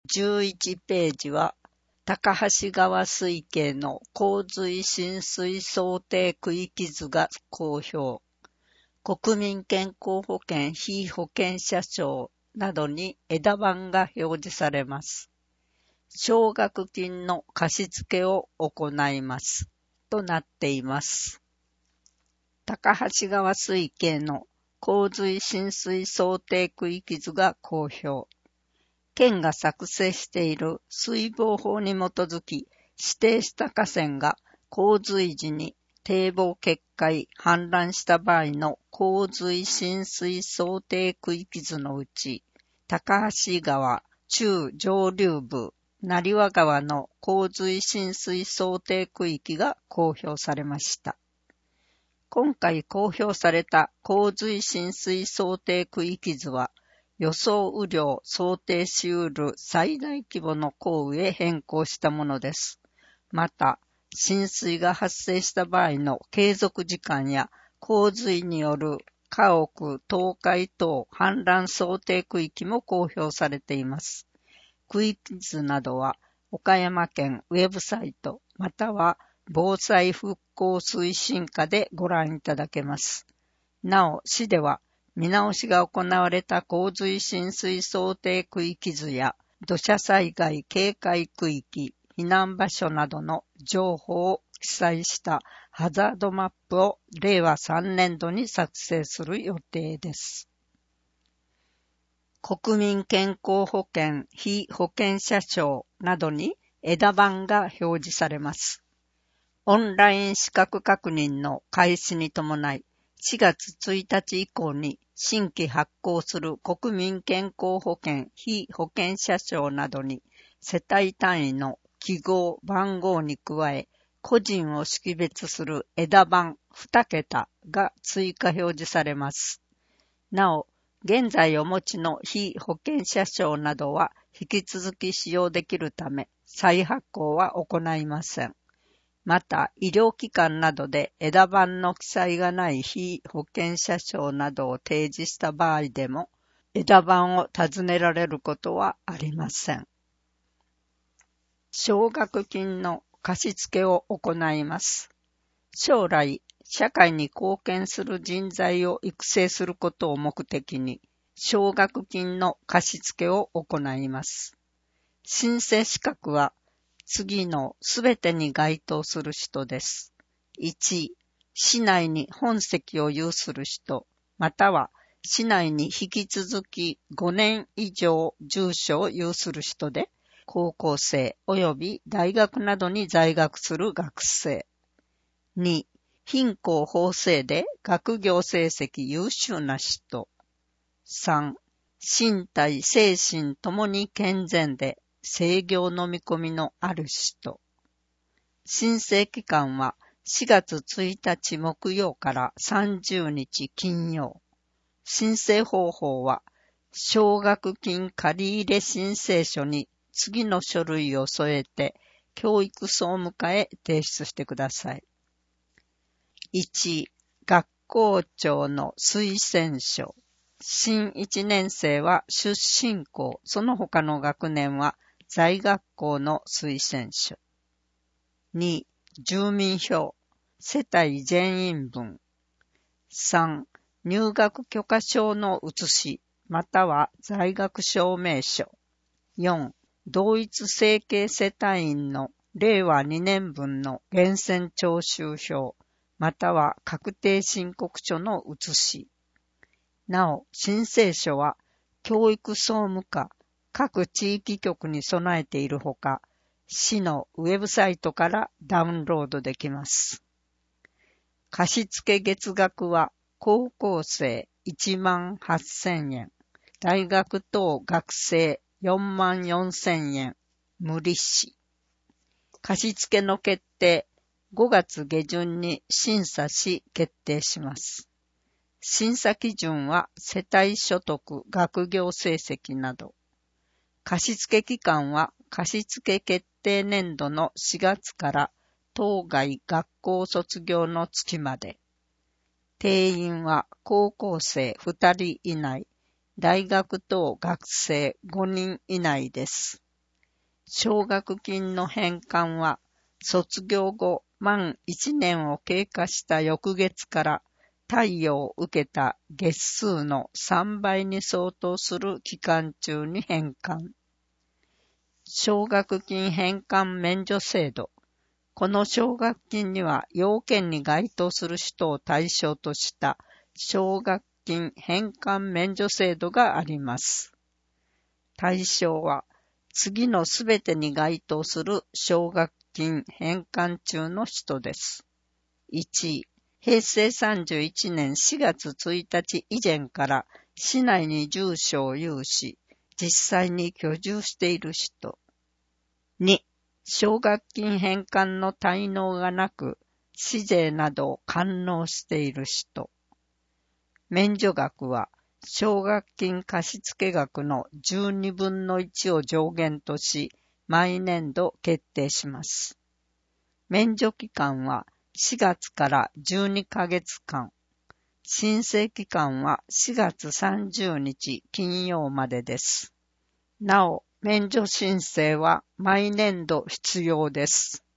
11ページは、高橋川水系の洪水浸水想定区域図が公表。国民健康保険被保険者証などに枝番が表示されます。奨学金の貸付を行います。となっています。高橋川水系の洪水浸水想定区域図が公表。県が作成している水防法に基づき指定した河川が洪水時に堤防決壊、氾濫した場合の洪水浸水想定区域図のうち、高橋川中上流部、成羽川の洪水浸水想定区域が公表されました。今回公表された洪水浸水想定区域図は、予想雨量想定し得る最大規模の降雨へ変更したものです。また、浸水が発生した場合の継続時間や洪水による家屋、倒壊等氾濫想定区域も公表されています。区域図などは岡山県ウェブサイトまたは防災復興推進課でご覧いただけます。なお、市では見直しが行われた洪水浸水想定区域図や土砂災害警戒区域、避難場所などの情報を記載したハザードマップを令和3年度に作成する予定です。国民健康保険被保険者証などに枝番が表示されます。オンライン資格確認の開始に伴い、4月1日以降に新規発行する国民健康保険被保険者証などに世帯単位の記号、番号に加え、個人を識別する枝番2桁が追加表示されます。なお、現在お持ちの被保険者証などは引き続き使用できるため、再発行は行いません。また、医療機関などで枝番の記載がない被保険者証などを提示した場合でも、枝番を尋ねられることはありません。奨学金の貸付を行います。将来、社会に貢献する人材を育成することを目的に、奨学金の貸付を行います。申請資格は、次のすべてに該当する人です。1、市内に本籍を有する人、または市内に引き続き5年以上住所を有する人で、高校生及び大学などに在学する学生。2、貧困法制で学業成績優秀な人。3、身体、精神ともに健全で制御の見込みのある人。申請期間は4月1日木曜から30日金曜。申請方法は、奨学金借入申請書に次の書類を添えて、教育総務課へ提出してください。1、学校長の推薦書。新1年生は出身校、その他の学年は在学校の推薦書。2、住民票、世帯全員分。3、入学許可証の写し、または在学証明書。4、同一生計世帯員の令和2年分の源泉徴収票、または確定申告書の写し。なお、申請書は教育総務課、各地域局に備えているほか、市のウェブサイトからダウンロードできます。貸付月額は高校生18,000円、大学等学生44,000円、無利子。貸付の決定、5月下旬に審査し決定します。審査基準は世帯所得、学業成績など。貸付期間は貸付決定年度の4月から当該学校卒業の月まで。定員は高校生2人以内、大学等学生5人以内です。 奨学金の返還は、卒業後満1年を経過した翌月から貸与を受けた月数の3倍に相当する期間中に返還。奨学金返還免除制度。この奨学金には要件に該当する人を対象とした奨学金返還免除制度があります。対象は次のすべてに該当する奨学金返還中の人です。1、平成31年4月1日以前から市内に住所を有し、実際に居住している人。2、奨学金返還の滞納がなく、市税などを完納している人。免除額は、奨学金貸付額の12分の1を上限とし、毎年度決定します。免除期間は4月から12ヶ月間。申請期間は4月30日金曜までです。なお、免除申請は毎年度必要です。